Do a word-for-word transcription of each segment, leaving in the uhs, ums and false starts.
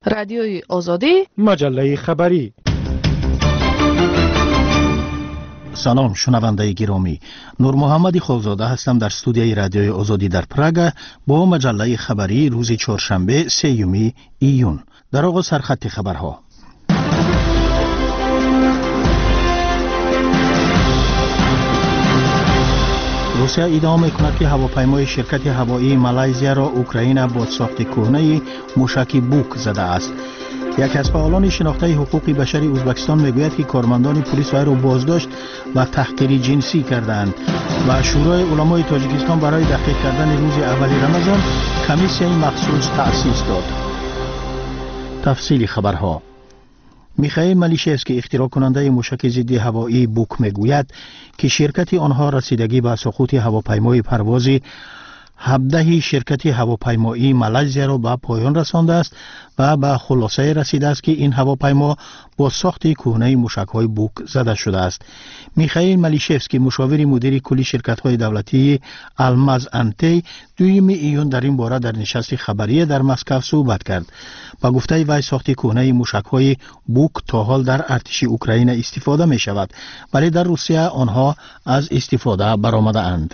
رادیوی آزادی، مجله خبری. سلام شنونده گرامی، نور محمد خالزاده هستم در استودیوی رادیوی آزادی در پراگ با مجله خبری روز چهارشنبه سوم ایون. در آغاز سرخط خبرها. روسیه ادعا می‌کند که هواپیمای شرکت هوایی مالایزیا را اوکراین با ساخت کهنه موشک بوک زده است. یکی از فعالان شناخته حقوق بشر ازبکستان میگوید که کارمندان پلیس وی را بازداشت و تحقیر جنسی کردند و شورای علمای تاجیکستان برای دقیق کردن روز اول رمضان کمیسیای مخصوص تأسیس داد. تفصیل خبرها. میخائیل مالیشفسکی اختراع کننده موشک ضد هوایی بوک میگوید که شرکت آنها رسیدگی به سقوط هواپیمای پروازی هفده شرکت هواپیمایی مالایزیا را به پایان رسانده است و به خلاصه رسیده است که این هواپیما با ساخت کهنه موشک‌های بوک زده شده است. میخائیل مالیشفسکی مشاور مدیر کلی شرکت‌های دولتی الماز انتی دویم ایون در این باره در نشست خبری در مسکو صحبت کرد. با گفته وی ساخت کهنه موشک‌های بوک تا حال در ارتش اوکراین استفاده می‌شود، ولی در روسیه آنها از استفاده برآمده‌اند.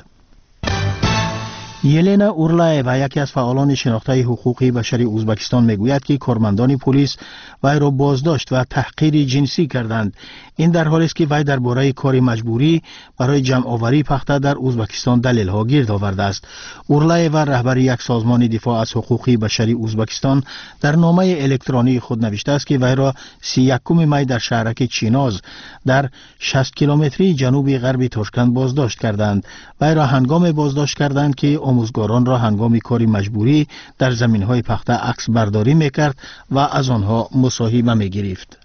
یلنا اورلایوا یکی از فعالان شناخته حقوق بشر ازبکستان میگوید که کارمندان پلیس وی را بازداشت و تحقیر جنسی کردند. این در حالی است که وی درباره کار مجبوری برای جمع آوری پخته در ازبکستان دلیل ها گرد آورده است. اورلایوا رهبر یک سازمان دفاع از حقوق بشر ازبکستان در نامه الکترونی خود نوشته است که وی را سی و یکم می در شهرک چیناز در شصت کیلومتری جنوب غرب تاشکند بازداشت کردند. وی را هنگام بازداشت کردند که آموزگاران را هنگام کاری مجبوری در زمین‌های پخته عکس برداری می‌کرد و از آنها مصاحبه می‌گرفت.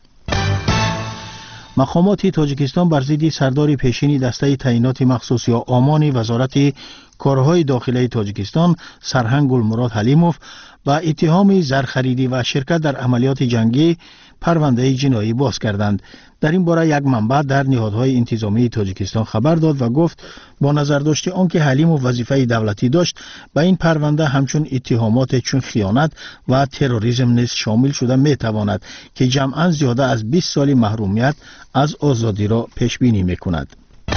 مقامات تاجیکستان بر ضد سردار پیشین دسته تعیینات مخصوص یا آمان وزارت کارهای داخلی تاجیکستان سرهنگ گلمراد حلیموف با اتهام زرخریدی و شرکت در عملیات جنگی پرونده جنایی باز کردند. در این باره یک منبع در نهادهای انتظامی تاجیکستان خبر داد و گفت با نظر داشته آنکه حلیموف وظیفه دولتی داشت به این پرونده همچون اتهامات چون خیانت و تروریسم نیز شامل شده میتواند که جمعاً زیاده از بیست سال محرومیت از آزادی را پیش بینی میکند.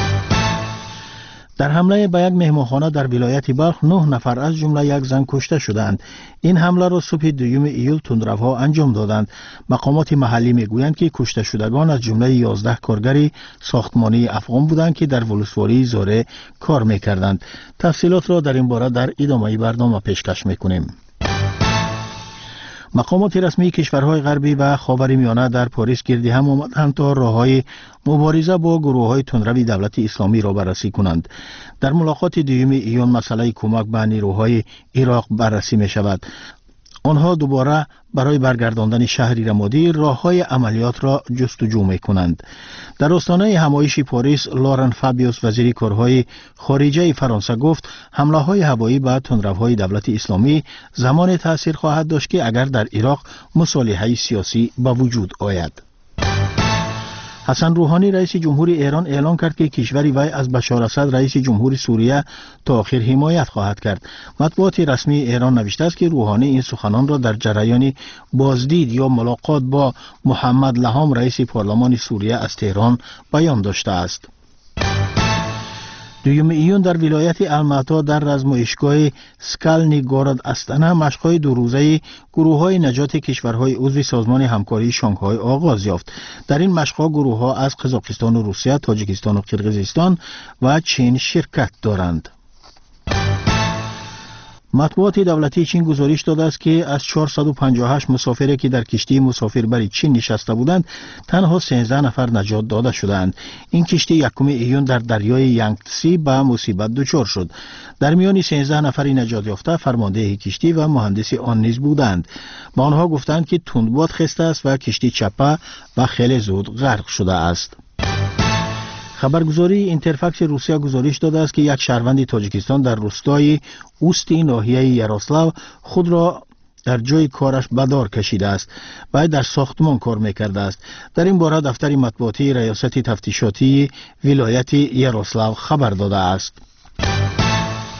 در حمله به یک مهمانخانه در ولایت بلخ نه نفر از جمله یک زن کشته شدند. این حمله را صبح دوم ایول تندروها انجام دادند. مقامات محلی میگویند که کشته شدگان از جمله یازده کارگر ساختمانی افغان بودند که در ولسوالی زاره کار میکردند. تفصیلات را در این باره در ادامه برنامه پیشکش میکنیم. مقامات رسمی کشورهای غربی و خاورمیانه در پاریس گردی هم آمدند تا راه‌های مبارزه با گروه‌های تندرو دولت اسلامی را بررسی کنند. در ملاقات دوم ایون مسئله کمک به نیروهای عراق بررسی می شود. آنها دوباره برای برگرداندن شهر رمادی راه‌های عملیات را جستجو می‌کنند. در آستانه همایش پاریس لورن فابیوس وزیر کارهای خارجه فرانسه گفت حمله‌های هوایی به تندروهای دولت اسلامی زمان تأثیر خواهد داشت که اگر در عراق مصالحه سیاسی به وجود آید. حسن روحانی رئیس جمهوری ایران اعلام کرد که کشور وی از بشار اسد رئیس جمهوری سوریه تا آخر حمایت خواهد کرد. مطبوعات رسمی ایران نوشته است که روحانی این سخنان را در جریان بازدید یا ملاقات با محمد لهام رئیس پارلمان سوریه از تهران بیان داشته است. دوم ایون در ولایت الماتا در رزمایشگاه سکالنی گورد استانه مشق‌های دو روزه گروه‌های نجات کشورهای عضو سازمان همکاری شانگهای آغاز یافت. در این مشق‌ها گروه‌ها از قزاقستان و روسیه، تاجیکستان و قرقیزستان و چین شرکت دارند. مطبوعات دولتی چین گزارش داده است که از چهارصد و پنجاه و هشت مسافری که در کشتی مسافربری چین نشسته بودند تنها سیزده نفر نجات داده شدند. این کشتی یکم ایون در دریای یانگتزی به مصیبت دچار شد. در میان سیزده نفر نجات یافته فرمانده کشتی و مهندس آن نیز بودند. با آنها گفتند که تندباد خسته است و کشتی چپه و خیلی زود غرق شده است. خبرگزاری اینترفکس روسیه گزارش داده است که یک شهروند تاجیکستان در روستای اوستی ناحیه یاروسلاو خود را در جای کارش به دار کشیده است و در ساختمان کار میکرده است. در این باره دفتر مطبوعاتی ریاست تفتیشاتی ولایت یاروسلاو خبر داده است.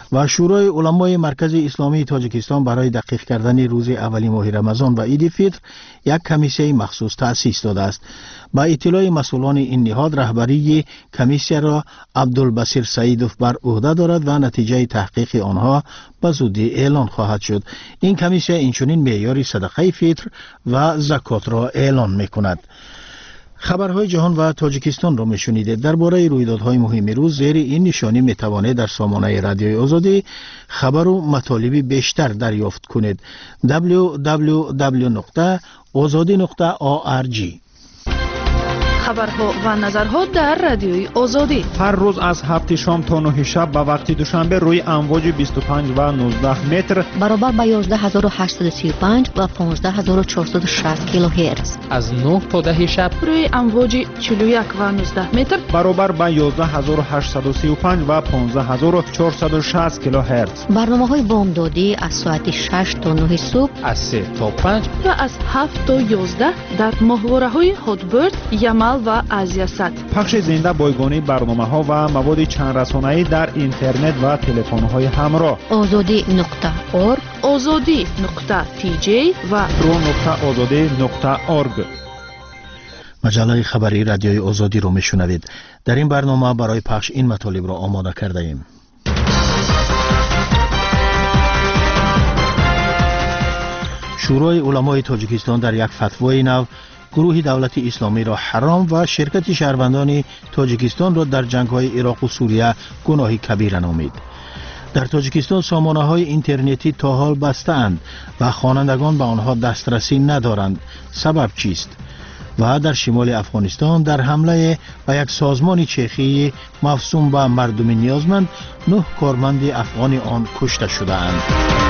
و شورای علمای مرکز اسلامی تاجیکستان برای دقیق کردن روز اولی ماه رمضان و عید فطر یک کمیسیه مخصوص تأسیس داده است. با اطلاع مسئولان این نهاد، رهبری کمیسیه را عبدالبصیر سعیدوف بر عهده دارد و نتیجه تحقیق آنها به زودی اعلان خواهد شد. این کمیسیه اینچنین معیار صدقه فطر و زکات را اعلان می‌کند. خبرهای جهان و تاجیکستان را میشنیدید. درباره رویدادهای مهم روز زیر این نشانی میتوانید در سامانه رادیوی آزادی خبر و مطالبی بیشتر دریافت کنید. دبلیو دبلیو دبلیو نقطه آزادی نقطه آ ار جی. خبرها و نظرها در رادیوی آزادی هر روز از هفت شام تا نه شب به وقت دوشنبه روی امواج بیست و پنج و نوزده متر برابر با یازده هزار و هشتصد و سی و پنج و پانزده هزار و چهارصد و شصت کیلوهرتز، از نه تا ده شب روی امواج چهل و یک و نوزده متر برابر با یازده هزار و هشتصد و سی و پنج و پانزده هزار و چهارصد و شصت کیلوهرتز. برنامه‌های بامدادی از ساعت شش تا نه صبح، از سه تا پنج و از هفت تا یازده در ماهواره‌های هاتبرد، یمل و آسیا سات. پخش زنده بایگانی برنامه‌ها و مواد چند رسانه‌ای در اینترنت و تلفن‌های همراه. آزادی نقطه اورگ، آزادی نقطه تی جی و رو نقطه آزادی نقطه اورگ. مجله خبری رادیوی آزادی رو میشنوید. در این برنامه برای پخش این مطالب را آماده کرده ایم. شورای علمای تاجیکستان در یک فتوای نو گروه دولت اسلامی را حرام و شرکت شهروندان تاجیکستان را در جنگ‌های عراق و سوریه گناهی کبیره نامید. در تاجیکستان سامانه‌های اینترنتی تا حال بسته‌اند و خوانندگان به آنها دسترسی ندارند. سبب چیست؟ و در شمال افغانستان در حمله به یک سازمان چیخی مفصوم به مردم نیازمند، نه کارمند افغان آن کشته شده‌اند.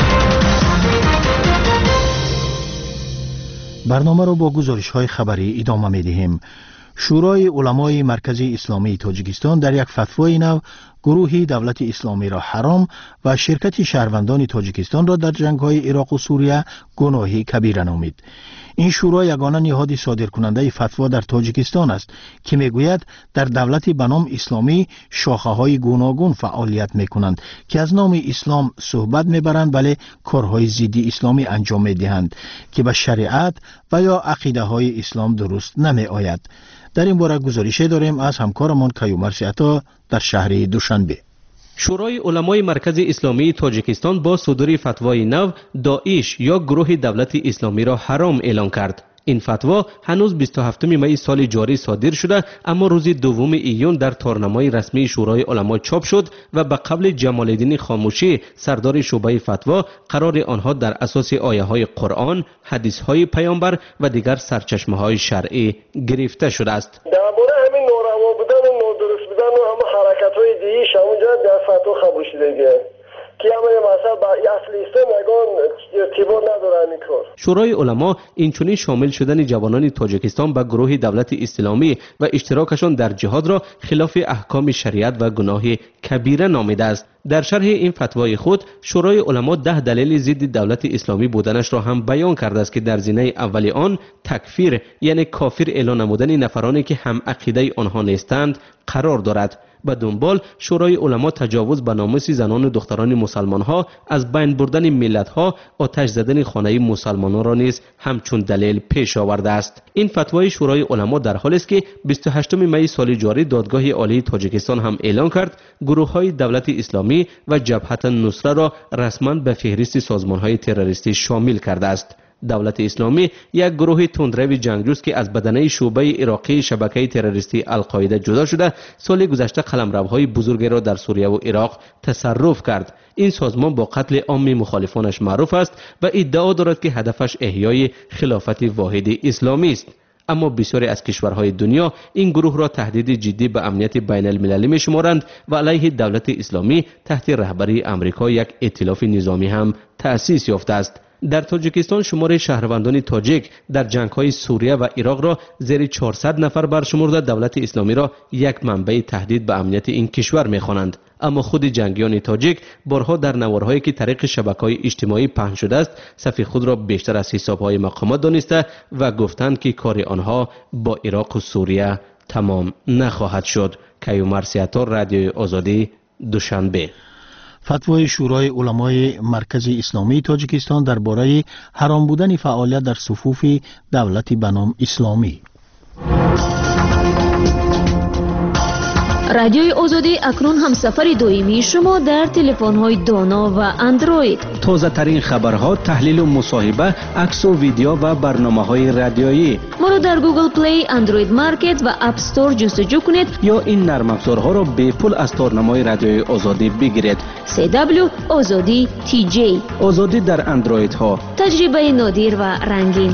برنامه را با گزارش‌های خبری ادامه می‌دهیم. شورای علمای مرکز اسلامی تاجیکستان در یک فتوای نو گروه دولت اسلامی را حرام و شرکت شهروندان تاجیکستان را در جنگ‌های عراق و سوریه گناهی کبیره نامید. این شورا یگانه نهاد صادرکننده فتوا در تاجیکستان است که میگوید در دولت به نام اسلامی شاخه‌های گوناگون فعالیت میکنند که از نام اسلام صحبت میبرند ولی کارهای ضد اسلامی انجام میدهند که به شریعت و یا عقیده های اسلام درست نمی آید. در این باره گزارشی داریم از همکارمان کیومرث عطا در شهر دوشنبه. شورای علمای مرکز اسلامی تاجیکستان با صدور فتوای نو داعش یا گروه دولت اسلامی را حرام اعلان کرد. این فتوا هنوز بیست و هفتم می سال جاری صادر شده، اما روز دوم ایون در تارنمای رسمی شورای علما چاپ شد و به قبل جمال الدین خاموشی سردار شعبه فتوا قرار آنها در اساس آیه های قرآن، حدیث های پیامبر و دیگر سرچشمه های شرعی گرفته شده است. درباره همین ناروا بودن و نادرست بودن و همه حرکت های دیگه همونجا در فتوا قبول شده که همه مثلا با اصل اسلام نگان ارتباط نداره این کار. شورای علما اینچنین شامل شدن جوانان تاجیکستان به گروه دولت اسلامی و اشتراکشان در جهاد را خلاف احکام شریعت و گناه کبیره نامیده است. در شرح این فتوای خود شورای علما ده دلیل ضد دولت اسلامی بودنش را هم بیان کرده است که در زینه اول آن تکفیر یعنی کافر اعلان نمودن نفرانی که هم عقیده آنها نیستند قرار دارد. به دنبال شورای علما تجاوز به ناموس زنان و دختران مسلمان ها، از بین بردن ملت ها، آتش زدن خانه مسلمانان را نیز همچون دلیل پیش آورده است. این فتوای شورای علما در حالی است که بیست و هشتم می سال جاری دادگاه عالی تاجیکستان هم اعلان کرد گروه های دولت اسلامی و جبهت النصره را رسما به فهرست سازمان های تروریستی شامل کرده است. دولت اسلامی یک گروه تندرو جنگجوست که از بدنه شعبه عراقی شبکه تروریستی القاعده جدا شده سال گذشته قلمروهای بزرگی را در سوریه و عراق تصرف کرد. این سازمان با قتل عام مخالفانش معروف است و ادعا دارد که هدفش احیای خلافت واحد اسلامی است. اما بسیاری از کشورهای دنیا این گروه را تهدید جدی به امنیت بین المللی می شمارند و علیه دولت اسلامی تحت رهبری امریکا یک ائتلاف نظامی هم تأسیس یافته است. در تاجیکستان شمار شهروندان تاجیک در جنگ‌های سوریه و عراق را زیر چهارصد نفر برشمرده دولت اسلامی را یک منبع تهدید به امنیت این کشور می‌خوانند. اما خود جنگیان تاجیک بارها در نوارهایی که طریق شبکه‌های اجتماعی پخش شده است صف خود را بیشتر از حساب‌های مقامات دانسته و گفتند که کار آنها با عراق و سوریه تمام نخواهد شد. کیومرث عطا، رادیوی آزادی، دوشنبه. فتوای شورای علمای مرکز اسلامی تاجیکستان درباره حرام بودن فعالیت در صفوف دولت به نام اسلامی. رادیوی آزادی اکنون هم سفر دویمی شما در تلفن‌های دانا و اندروید. تازه ترین خبرها، تحلیل و مصاحبه، عکس و ویدیو و برنامه‌های رادیویی. ما را در گوگل پلی، اندروید مارکت و اپ استور جستجو کنید یا این نرم افزارها را به پول از تارنمای رادیوی آزادی بگیرید. سی دبلیو آزادی تی جی. آزادی در اندروید ها. تجربه نادر و رنگین.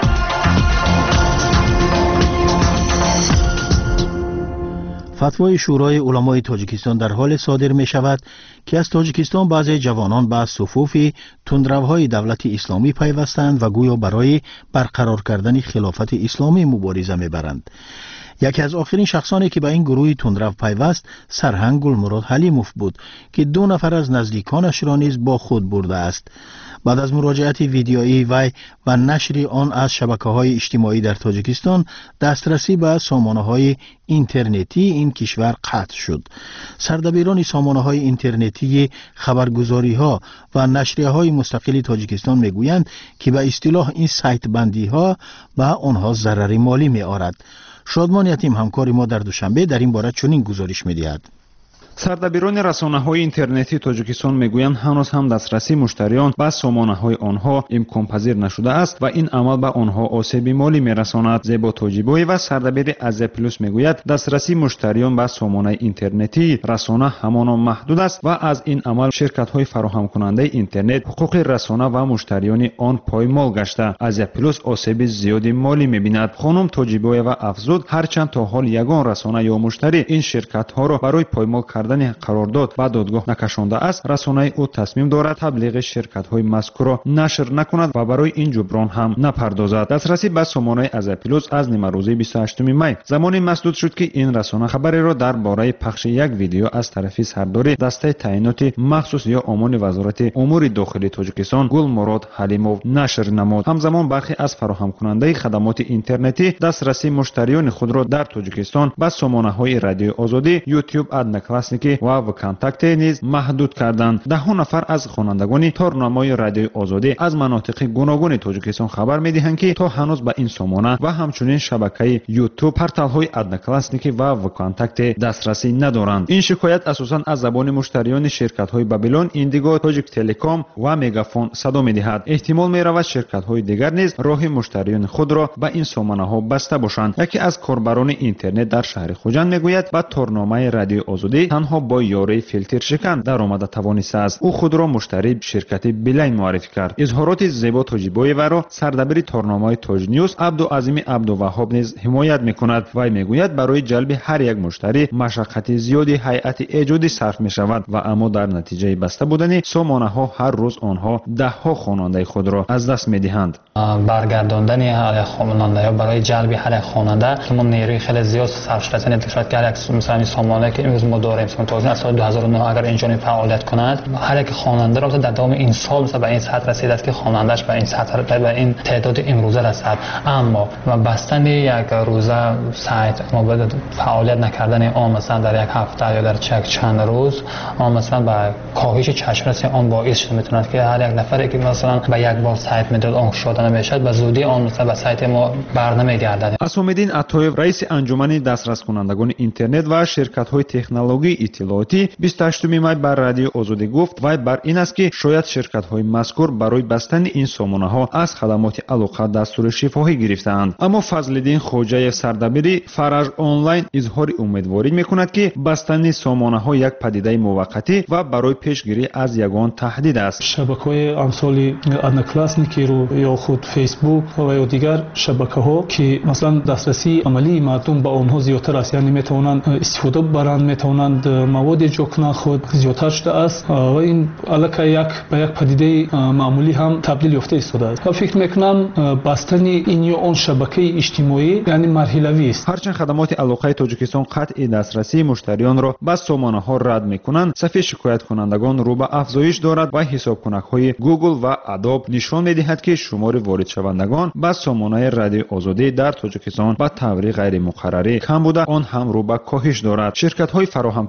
فتوای شورای علمای تاجیکستان در حال صادر می شود که از تاجیکستان بعضی جوانان به صفوف تندروهای دولت اسلامی پیوستند و گویا برای برقرار کردن خلافت اسلامی مبارزه می برند. یکی از آخرین شخصانی که به این گروه تندرو پیوست سرهنگ گلمراد حلیموف بود که دو نفر از نزدیکانش را نیز با خود برده است. بعد از مراجعت ویدیویی وی و نشر آن از شبکه‌های اجتماعی در تاجیکستان، دسترسی به سامانه‌های اینترنتی این کشور قطع شد. سردبیران سامانه‌های اینترنتی خبرگزاری‌ها و نشریه‌های مستقل تاجیکستان می‌گویند که به اصطلاح این سایت بندی‌ها به آنها ضرر مالی می‌آورد. شادمان یتیم همکار ما در دوشنبه در این باره چنین گزارش می‌دهد. سردبیران رسانه‌های اینترنتی تاجیکستان میگویند هنوز هم دسترسی مشتریان به سامانه‌های آنها امکان‌پذیر نشده است و این عمل به آنها آسیب مالی می‌رساند. زیبا تاجیبوی و سردبیر آزیا پلوس میگوید دسترسی مشتریان به سامانه اینترنتی رسانه همانا محدود است و از این عمل شرکت‌های فراهم کننده اینترنت حقوق رسانه و مشتریان آن پایمال گشته. آزیا پلوس آسیب زیادی مالی می‌بیند. خانم تاجیبوی و افزود هرچند تا حال یگان رسانه یا مشتری این شرکت‌ها را برای پایمال کردن قرارداد با دادگاه نکشانده است، رسانه او تصمیم دارد تبلیغ شرکت‌های مذکور را نشر نکند و برای این جبران هم نپردازد. دسترسی به سامانه آزیا پلوس از نیمه روزی بیست و هشتم می زمانی مسدود شد که این رسانه خبری را درباره پخش یک ویدیو از طرف سردار دسته تعیینات مخصوص یا امور وزارت امور داخلی تاجیکستان گلمراد حلیموف نشر نمود. همزمان برخی از فراهم کننده خدمات اینترنتی دسترسی مشتریان خود را در تاجیکستان به سامانه‌های رادیو آزادی، یوتیوب، ادنکلاسنیک و وکانتاکت نیز محدود کردند. ده ها نفر از خوانندگان تارنمای رادیو آزادی از مناطق گوناگون تاجیکستان خبر می‌دهند که تا هنوز به این سامانه و همچنین شبکه یوتیوب، پورتال‌های ادنکلاسنیک و وکانتاکت دسترسی ندارند. این شکایت اساساً از زبان مشتریان شرکت‌های بابلون، ایندیگو، تاجیک تلکام و مگافون صدا می‌دهد. احتمال می‌رود شرکت‌های دیگر نیز راه مشتریان خود را به این سامانه‌ها بسته باشند. یکی از کاربران اینترنت در شهر خوجند می‌گوید با تارنمای رادیو آزادی تنها با یاری فیلتر شکن در آمده توانسته است. او خود را مشتری شرکت بیلین معرفی کرد. اظهارات زیبا تاجیبوی را سردبیر تارنمای تاج نیوز عبدالعظیم عبدالوهاب نیز حمایت می‌کند و میگوید برای جلب هر یک مشتری مشقت زیادی هیئت ایجادی صرف می‌شود و اما در نتیجه بسته بودن سامانه‌ها هر روز آنها ده ها خواننده خود را از دست می‌دهند. برگرداندن هر خواننده یا برای جلب هر خواننده ما نیروی خیلی زیاد صرف شده است. نتیجه که یک مثلا سامانه که امروز ما داریم مثلا از سال دو هزار و نه اگر اینجوری فعالیت کند هر یک خواننده را در دوام این سال مثلا به این سطح رسیده است که خواننده‌اش به این سطح به این تعداد امروزه رسد. اما بستن یک روزه سایت ما به فعالیت نکردن آن مثلا در یک هفته یا در چند روز آن مثلا به کاهش چشمرسی آن باعث شده میتوند که هر یک نفری که مثلا به یک بار سایت میداد آن شده نمیشد به زودی آن مثلا به سایت ما برنمیگردد. اسام‌الدین عطایف رئیس انجمن دسترس کنندگان اینترنت و شرکت‌های تکنولوژی اطلاعاتی بیست و هشتم می بر رادیو آزادی گفت و بر این است که شاید شرکت‌های مذکور برای بستن این سامانه‌ها از خدمات علاقه دستور شفاهی گرفتند. اما فضل‌الدین خوجه سردبیری فرج آنلاین اظهار امیدواری می‌کند که بستن سامانه‌ها یک پدیده موقتی و برای پیشگیری از یگان تهدید است. شبکه‌های امثال ادنکلاسنیک رو یا خود فیسبوک و یا دیگر شبکه‌ها که مثلا دسترسی عملی مردم به آنها زیادتر است، یعنی می‌توانند استفاده برند، می‌توانند مواد جوکنا خود زیادتر شده است و این علاقه یک به یک پدیده معمولی هم تبدیل یافته ایستاده است. فکر میکنم بستن این یا آن شبکه اجتماعی یعنی مرحله‌ای است. هرچند خدمات علاقه تاجیکستان قطع دسترسی مشتریان را به سامانه‌ها رد میکنند، صفحه شکایت کنندگان رو به افزایش دارد و حساب کنک‌های گوگل و ادوب نشان می‌دهد که شمار وارد شوندگان به سامانه رادیو آزادی در تاجیکستان به طور غیر مقرری کم بوده، آن هم رو به کاهش دارد. شرکت‌های فراهم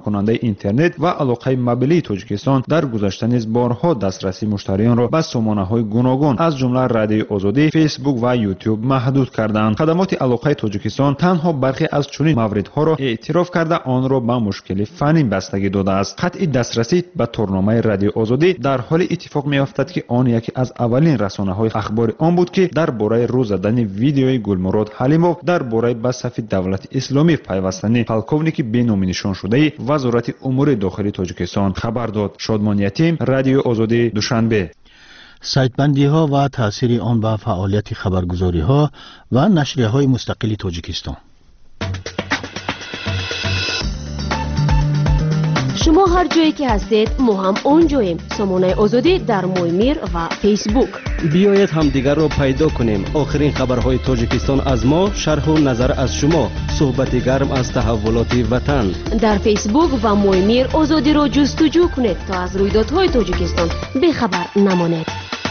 کننده اینترنت و علاقه مبلی تاجیکستان در گذشته نیز بارها دسترسی مشتریان را به سامانه‌های گوناگون از جمله رادیوی آزادی، فیسبوک و یوتیوب محدود کردند. خدمات علاقه تاجیکستان تنها برخی از چنین موردها را اعتراف کرده آن را به مشکل فنی بستگی داده است. قطع دسترسی به تورنمه رادیو آزادی در حال اتفاق می‌افتد که آن یکی از اولین رسانه‌های اخبار آن بود که درباره روز زدن ویدیوی گلمراد حلیموف درباره به صف دولت اسلامی پیوستن پالکوونیک بینامی نشان شده وزارت امور داخلی تاجیکستان خبر داد. شادمان یتیم، رادیو آزادی، دوشنبه. سایتبندی ها و تاثیر آن به فعالیت خبرگزاری ها و نشریه های مستقل تاجیکستان. شما هر جایی که هستید ما هم اونجاییم. سامانه آزادی در مویمیر و فیسبوک. بیایید همدیگر را پیدا کنیم. آخرین خبرهای تاجیکستان از ما، شرح و نظر از شما، صحبت گرم از تحولات وطن. در فیسبوک و مویمیر آزادی را جستجو کنید تا از رویدادهای تاجیکستان بخبر نمانید.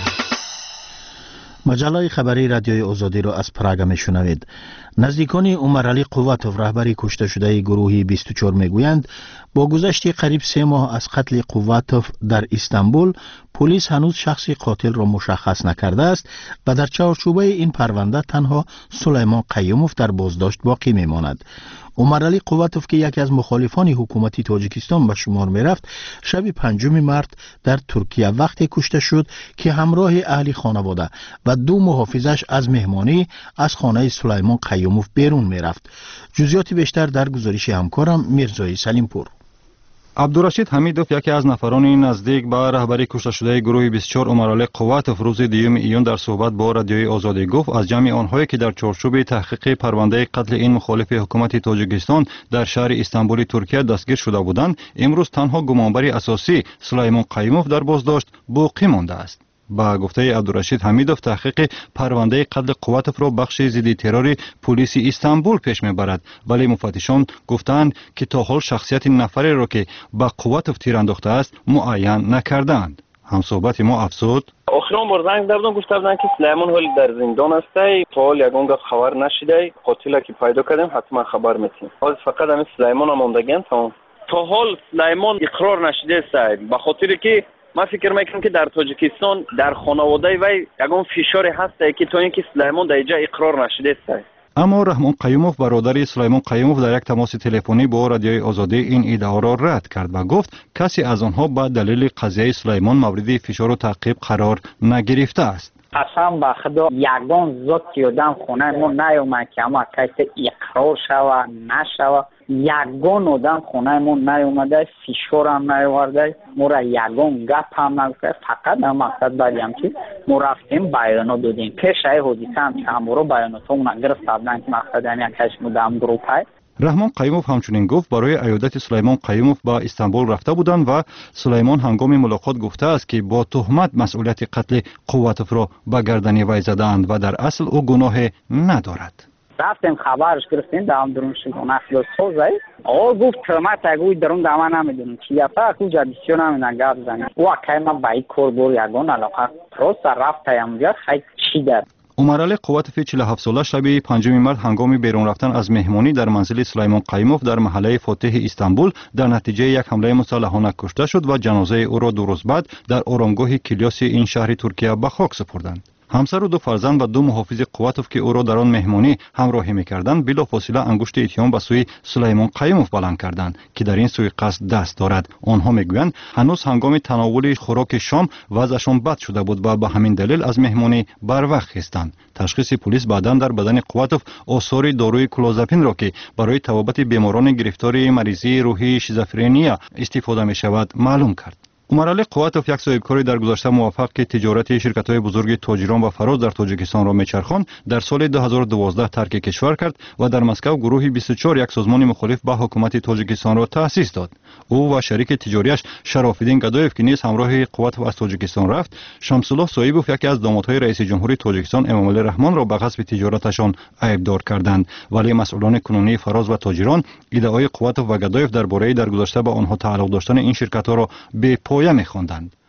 مجله خبری رادیوی آزادی را از پراگ میشنوید. نزدیکان عمرعلی قواتوف رهبر کشته شده گروه بیست و چهار میگویند با گذشت قریب سه ماه از قتل قواتوف در استانبول پلیس هنوز شخص قاتل را مشخص نکرده است و در چارچوبه این پرونده تنها سلیمان قیوموف در بازداشت باقی میماند. عمرعلی قواتوف که یکی از مخالفان حکومتی تاجیکستان به شمار می رفت شب پنجم مارس در ترکیه وقتی کشته شد که همراه اهل خانواده و دو محافظش از مهمانی از خانه سلیمان قیوموف بیرون می رفت. جزئیات بیشتر در گزارش همکارم میرزای سلیمپور. عبدالرشید حمیدوف یکی از نفران نزدیک به رهبری کشته شده گروه بیست و چهار عمرعلی قواتوف روز دیوم ایون در صحبت با رادیوی آزادی گفت از جمع آنهایی که در چارچوب تحقیق پرونده قتل این مخالف حکومت تاجیکستان در شهر استانبول ترکیه دستگیر شده بودند، امروز تنها گمانبر اساسی سلیمان قیوموف در بازداشت باقی مانده است. با گفته عبدالرشید حمیدوف تحقیق پرونده قتل قواتوف را بخش ضد ترور پلیس استانبول پیش میبرد، ولی مفتشان گفتند که تا حال شخصیت نفری را که با قواتوف تیر انداخته است معین نکردند. همصحبت ما افزود: آخرین بار زنگ زدن گفته بودند که سلیمان حال در زندان است، تا حال یگان گفت خبر نشده. قاتل که پیدا کردیم حتما خبر میتیم. حال فقط همین سلیمان ماندگان تا تا حال سلیمان اقرار نشده است، به خاطر که من فکر میکنم که در تاجیکستان در خانواده وی یگان فشار هست که تا اینکه سلیمان در اینجا اقرار نشده است. اما رحمان قیوموف برادر سلیمان قیوموف در یک تماس تلفنی با رادیوی آزادی این ادعا را رد کرد و گفت کسی از آنها به دلیل قضیه سلیمان مورد فشار و تعقیب قرار نگرفته است. قسم به خدا یگان ذات آدم خونه ما نیومد که اما کسی اقرار شوه نشوه. یگان آدم خونه ما نیومده، فشار هم نیورده، ما را یگان گپ هم نگفته. فقط هم مقصد بریم که ما رفتیم بیانات دادیم. پیش ای حدیثه هم که همه رو بیانات هم نگرفت بودن که مقصد هم یک کش مدام گروپ های. رحمان قیوموف همچنین گفت برای عیادت سلیمان قیوموف با استانبول رفته بودند و سلیمان هنگام ملاقات گفته است که با تهمت مسئولیت قتل قواتوف را به گردن وی زدند و در اصل او گناه ندارد. رفتیم خبرش گرفتیم دام درون شدن اخلاص سوزای او گفت تهمت اگوی درون دام نمیدونم چی یا کجا دیسیون هم نگاه بزنیم و که ما با این کور بور یگان علاقه پروس رفت اونجا خیلی چی در. عمرعلی قواتوف چهل و هفت ساله شب پنجم مارس هنگام بیرون رفتن از مهمانی در منزل سلیمان قیوموف در محله فاتح استانبول در نتیجه یک حمله مسلحانه کشته شد و جنازه او را دو روز بعد در آرامگاه کلیاس این شهر ترکیه به خاک سپردند. همسر و دو فرزند و دو محافظ قواتوف که او را در آن مهمانی همراهی می‌کردند بلافاصله انگشت اتهام به سوی سلیمان قیوموف بلند کردند که در این سوی قصد دست دارد. آنها میگویند هنوز هنگام تناول خوراک شام وضعشان بد شده بود و به همین دلیل از مهمانی بر وقت خستند. تشخیص پلیس بعداً در بدن قواتوف آثار داروی کلوزاپین را که برای تبابت بیماران گرفتار مریضی روحی شیزوفرنیا استفاده می‌شود معلوم کرد. عمرعلی قواتوف یک صاحبکاری در گذشته موفق که تجارت شرکت‌های بزرگ تاجران و فراز در تاجیکستان را میچرخاند در سال دو هزار و دوازده ترک کشور کرد و در مسکو گروه بیست و چهار یک سازمان مخالف به حکومت تاجیکستان را تأسیس داد. او و شریک تجاریش شرافالدین گدایف که نیز همراه قواتوف از تاجیکستان رفت، شمس‌الله صایبوف یکی از دامادهای رئیس جمهوری تاجیکستان امامعلی رحمان را به غصب تجارتشان عیبدار کردند، ولی مسئولان کنونی فراز و تاجران ادعای قواتوف و گدایف درباره در گذشته به آنها تعلق داشتن این شرکت‌ها را به پایه می‌خواندند.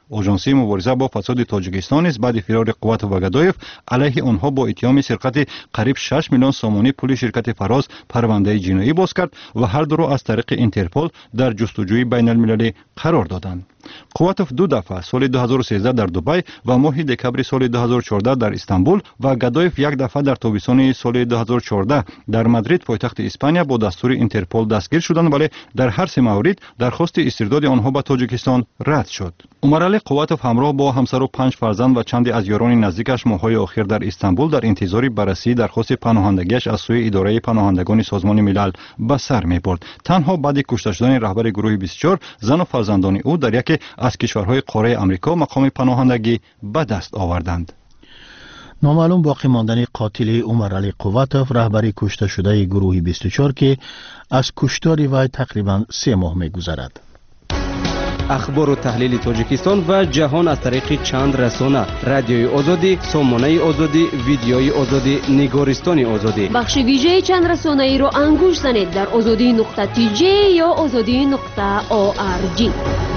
آژانسی مبارزه با فساد تاجیکستان است. بعد فرار قواتوف و گدایف علیه آنها با اتهام سرقت قریب شش میلیون سومانی پول شرکت فراز پرونده جنایی باز کرد و هر دو را از طریق اینترپل در جستجوی بین المللی قرار دادند. قواتوف دو دفعه سال دو هزار و سیزده در دبی و ماه دکبر سال دو هزار و چهارده در استانبول و گدایف یک دفعه در تابستان سال دو هزار و چهارده در مادرید پایتخت اسپانیا با دستور اینترپل دستگیر شدند، ولی در هر سه مورد درخواست استرداد آنها به تاجیکستان رد شد. عمرعلی قواتوف همراه با همسر و پنج فرزند و چند از یاران نزدیکش ماه‌های اخیر در استانبول در انتظار بررسی درخواست پناهندگیش از سوی اداره پناهندگان سازمان ملل به سر می‌برد. تنها بعد کشته شدن رهبر گروه بیست و چهار زن و فرزندان او در یکی از کشورهای قاره آمریکا مقام پناهندگی به دست آوردند. نامعلوم باقی ماندن قاتل عمرعلی قواتوف رهبر کشته شده گروه بیست و چهار که از کشتار وی تقریبا سه ماه می‌گذرد. اخبار و تحلیل تاجیکستان و جهان از طریق چند رسانه: رادیوی آزادی، سامانه آزادی، ویدیوی آزادی، نگارستان آزادی. بخش ویژه چند رسانه ای را انگوش زنید در آزادی نقطه تی جی یا آزادی نقطه او آر جی.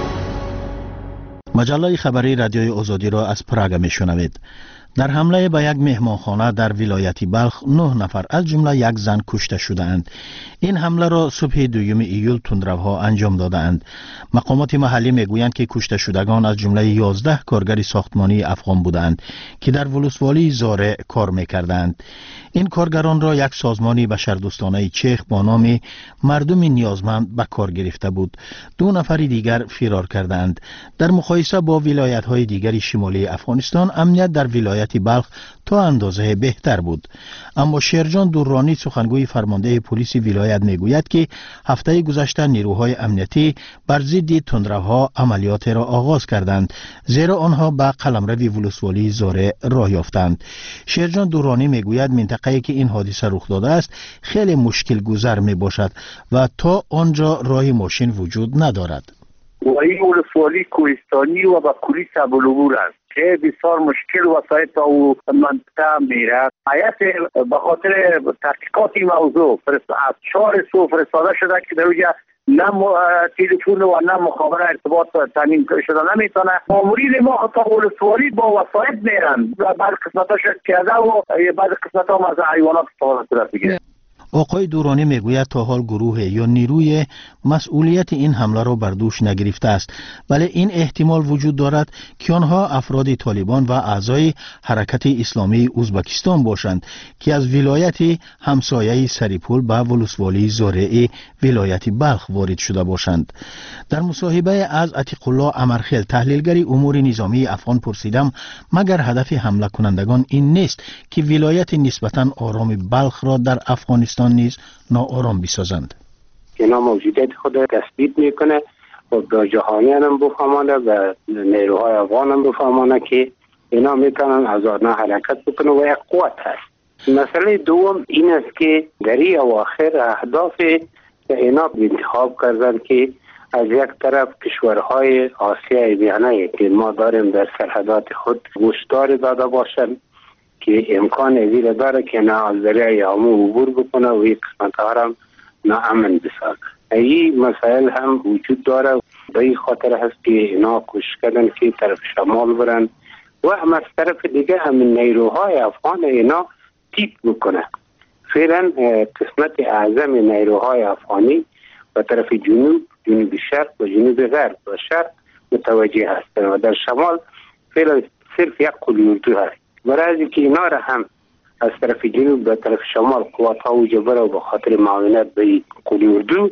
مجله خبری رادیوی آزادی را از پراگ میشنوید. در حمله به یک مهمانخانه در ولایت بلخ نه نفر از جمله یک زن کشته شدند. این حمله را صبح دوم ایول تندروها انجام دادند. مقامات محلی میگویند که کشته شدگان از جمله یازده کارگر ساختمانی افغان بودند که در ولسوالی زاره کار میکردند. این کارگران را یک سازمان بشردوستانه چیخ با نام مردم نیازمند به کار گرفته بود. دو نفر دیگر فرار کردند. در مقایسه با ولایت‌های دیگر شمالی افغانستان امنیت در ولایت بلخ تا اندازه بهتر بود. اما شیرجان دورانی سخنگوی فرمانده پلیس ولایت میگوید که هفته گذشته نیروهای امنیتی بر ضد تندروها عملیات را آغاز کردند، زیرا آنها به قلمرو ولسوالی زاره راه یافتند. شیرجان دورانی میگوید منطقه‌ای که این حادثه رخ داده است خیلی مشکل گذر می باشد و تا آنجا راه ماشین وجود ندارد. و این ولسوالی کوهستانی و با کلی سبلوبور است که بسیار مشکل وسایل تا او منطقه میره. هیئت به خاطر تحقیقات این موضوع از چهار صبح فرستاده شده که در اونجا نه تلفن و نه مخابره ارتباط تامین شده نمیتونه. مامورین ما تا ولسوالی با وسایل میرن و بعض قسمتاش پیاده و بعض قسمتا هم از حیوانات استفاده صورت میگیره. آقای دورانی میگوید تا حال گروه یا نیروی مسئولیت این حمله را بر دوش نگرفته است، ولی این احتمال وجود دارد که آنها افراد طالبان و اعضای حرکت اسلامی ازبکستان باشند که از ولایت همسایه سریپول به ولسوالی زارعی ولایت بلخ وارد شده باشند. در مصاحبه از عتیق الله امرخیل تحلیلگر امور نظامی افغان پرسیدم مگر هدف حمله کنندگان این نیست که ولایت نسبتاً آرام بلخ را در افغانستان نیز ناآرام بسازند؟ اینا موجودیت خود تثبیت میکنه و به جهانیان هم بفهمانه و نیروهای افغان هم بفهمانه که اینا میتونن آزادانه حرکت بکنه و یک قوت هست. مسئله دوم این است که در این اواخر اهداف اینا انتخاب کردن که از یک طرف کشورهای آسیای میانه که ما داریم در سرحدات خود گوشتار داده باشند که امکان ازیر داره که نه از دریای آمو عبور بکنه و یک قسمت ها هم ناامن بسازه. این مسائل هم وجود داره. به این خاطر هست که اینا کوشش کردن که طرف شمال برن و هم از طرف دیگه هم نیروهای افغان اینا تیپ بکنه. فعلا قسمت اعظم نیروهای افغانی و طرف جنوب، جنوب شرق و جنوب غرب و شرق متوجه هستن و در شمال فعلا صرف یک قلی اردو هست. برای که اینا را هم از طرف جنوب به طرف شمال قوات ها و جبره و به خاطر معاونت به قلی اردو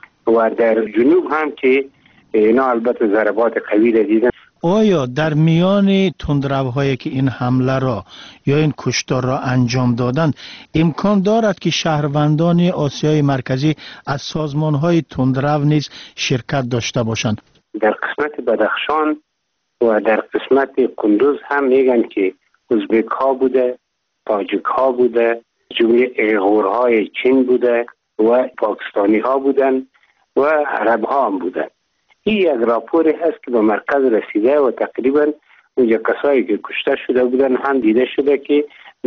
و در جنوب هم که اینا البته ضربات قوی را دیدن. آیا در میان تندروهایی که این حمله را یا این کشتار را انجام دادند امکان دارد که شهروندان آسیای مرکزی از سازمان‌های تندرو نیز شرکت داشته باشند؟ در قسمت بدخشان و در قسمت کندوز هم میگن که ازبک ها بوده، تاجیک ها بوده، جمله ایغور های چین بوده و پاکستانی ها بودن و عرب ها هم بودن. این یک راپوری هست که به مرکز رسیده و تقریبا اونجا کسایی که کشته شده بودن هم دیده شده که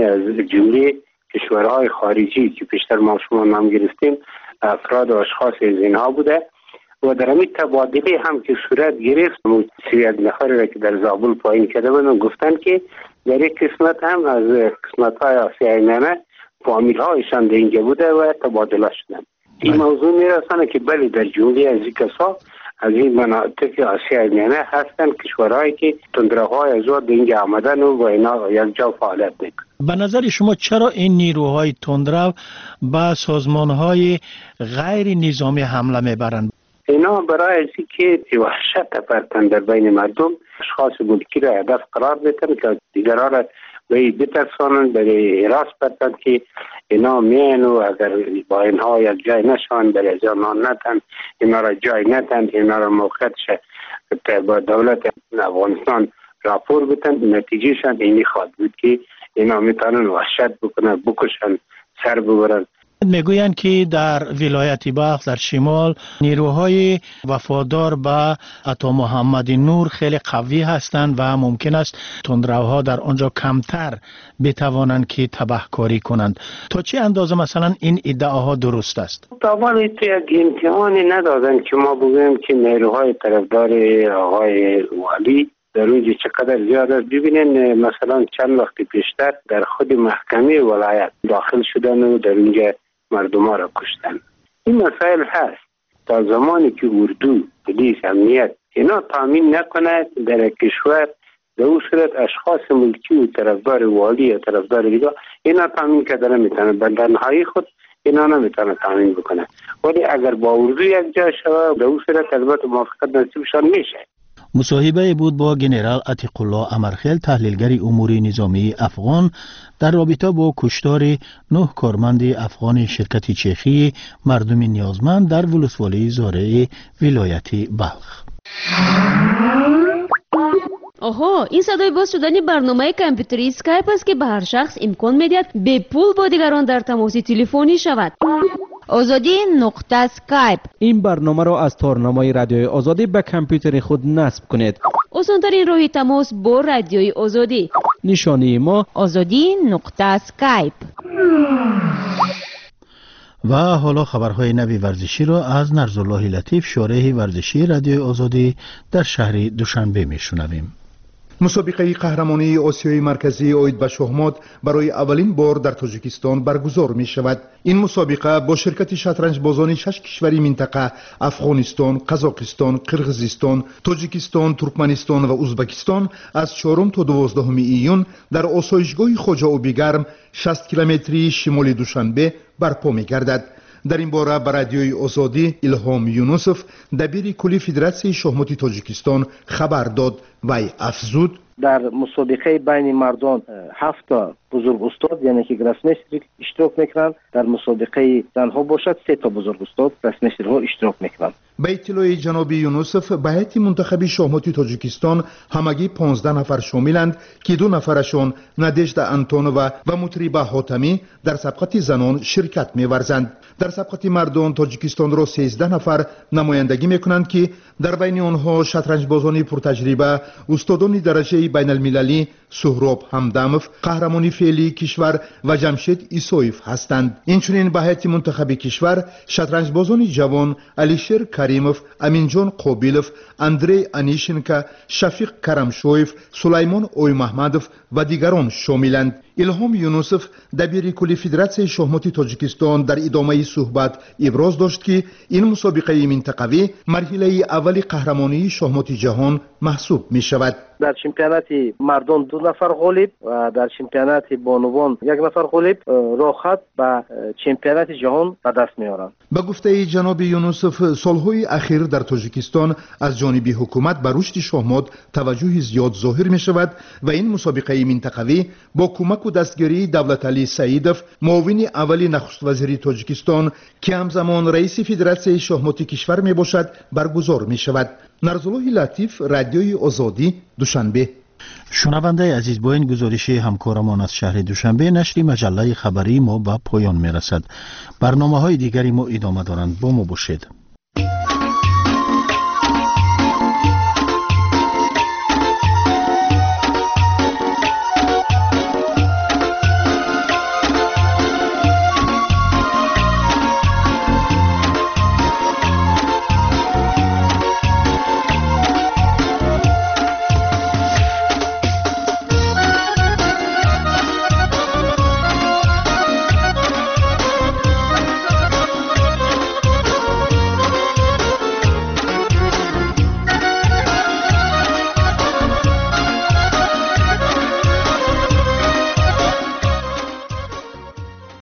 جمله کشورهای خارجی که پیشتر ما شما نام گرفتیم افراد و اشخاص از اینها بوده و در همین تبادله هم که صورت گرفت سی یک نفری را که در زابل پایین کرده بودن گفتن که در یک قسمت هم از قسمت های آسیای میانه فامیل هایشان در اینجا بوده و تبادله شدن. این موضوع میرسانه که بله در جمله از این کسا از این مناطق آسیای میانه هستند کشورهایی که تندرهای ازواد در اینجا آمدن و اینا یک جا فعالیت میکنن. به نظر شما چرا این نیروهای تندرو به سازمانهای غیر نظامی حمله میبرند؟ اینا برای ازی که وحشت پرتن در بین مردم اشخاص ملکی را هدف قرار بدن که دیگرها را به بترسانند برای حراس بدن که اینا میان و اگر با اینها یک جای نشان برای از آنها نتن اینا را جای نتن اینا را موقعتش با دولت افغانستان راپور بدن نتیجهشان اینی خواهد بود که اینا میتونن وحشت بکنن بکشن سر ببرن. میگویند که در ولایت بلخ در شمال نیروهای وفادار به عطا محمد نور خیلی قوی هستند و ممکن است تندروها در آنجا کمتر بتوانند که تبهکاری کنند. تا چه اندازه مثلا این ادعاها درست است؟ طبعا تو یک امتحانی ندادن که ما بگوییم که نیروهای طرفدار آقای والی در اونجا چقدر زیاد است. ببینین مثلا چند وقت پیشتر در خود محکمه ولایت داخل شدن و در اونجا مردم ها را کشتن. این مسائل هست. تا زمانی که اردو، پلیس، امنیت اینا تامین نکنه در کشور در اون صورت اشخاص ملکی و طرفدار والی یا طرفدار دیگه اینا تامین کردن نمیتونه بندنهای خود اینا نمیتونه تامین بکنه. ولی اگر با اردو یک جا شود در اون صورت البته موافقت نصیبشان میشه. مصاحبه بود با جنرال عتیق الله امرخیل تحلیلگر امور نظامی افغان در رابطه با کشتار نه کارمند افغان شرکت چرخی مردم نیازمند در ولسوالی زارع ولایت بلخ. آها، این صدای باز شدن برنامه کامپیوتری اسکایپ است که به هر شخص امکان میدهد به پول با دیگران در تماس تلفنی شود. آزادی نقطه اسکایپ. این برنامه را از تارنمای رادیوی آزادی به کامپیوتر خود نصب کنید. آسان‌ترین راه تماس با رادیوی آزادی. نشانی ما آزادی نقطه اسکایپ. و حالا خبرهای نوی ورزشی را از نرزالله لطیف شارح ورزشی رادیوی آزادی در شهر دوشنبه میشنویم. مسابقه قهرمانی آسیای مرکزی اوید به شهمات برای اولین بار در تاجیکستان برگزار می شود. این مسابقه با شرکت شطرنج بازان شش کشوری منطقه افغانستان، قزاقستان، قرغیزستان، تاجیکستان، ترکمنستان و ازبکستان از چهارم تا دوازدهم ایون در آسایشگاه خواجه آبیگرم شصت کیلومتری شمال دوشنبه برپا می گردد. در این باره به رادیوی آزادی الهام یونوسف دبیر کلی فدراسیون شахмати تاجیکستان خبر داد و افزود در مسابقه بین مردان هفت بزرگ استاد یعنی که گراسمستر اشتراک میکنند، در مسابقه زنها باشد سه تا بزرگ استاد گراسمسترها اشتراک میکنند. به اطلاع جناب یونوسف به هیئت منتخب شахмати تاجیکستان همگی پانزده نفر شاملند که دو نفرشان نادژدا انتونووا و مطربه حاتمی در سبقت زنان شرکت می‌ورزند. در سبقت مردان تاجیکستان را سیزده نفر نمایندگی میکنند که در بین آنها شطرنج بازان پرتجربه استادان درجه بین المللی سهراب همدمов قهرمانی فعلی کشور و جمشید ایسویف هستند. اینچنین به هیئت منتخب کشور شطرنج بازان جوان علیشیر کریموف، امینجان قابیلوف، اندری انیشنکا، شفیق کرمشویف، سلیمان اوی محمدوف و دیگران شاملند. الهام یونوسف دبیر کلی فدراسیون شахмати تاجیکستان در ادامه صحبت ابراز داشت که این مسابقه منطقوی مرحله اول قهرمانی شахмати جهان محسوب می شود. در چمپیونات مردان دو نفر غالب و در چمپیونات بانوان یک نفر غالب راحت به چمپیونات جهان به دست میارند. به گفته جناب یونوسف سالهای اخیر در تاجیکستان از جانب حکومت به رشد شахмат توجه زیاد ظاهر می شود و این مسابقه منطقوی با کمک و دستگیری دولت علی سعیدوف معاون اول نخست وزیر تاجیکستان که همزمان رئیس فدراسیون شахмати کشور می باشد برگزار می شود. نرزالله لطیف رادیوی آزادی دوشنبه. شنونده عزیز با این گزارش همکارمان از شهر دوشنبه نشر مجله خبری ما به پایان می رسد. برنامه های دیگری ما ادامه دارند. با ما باشید.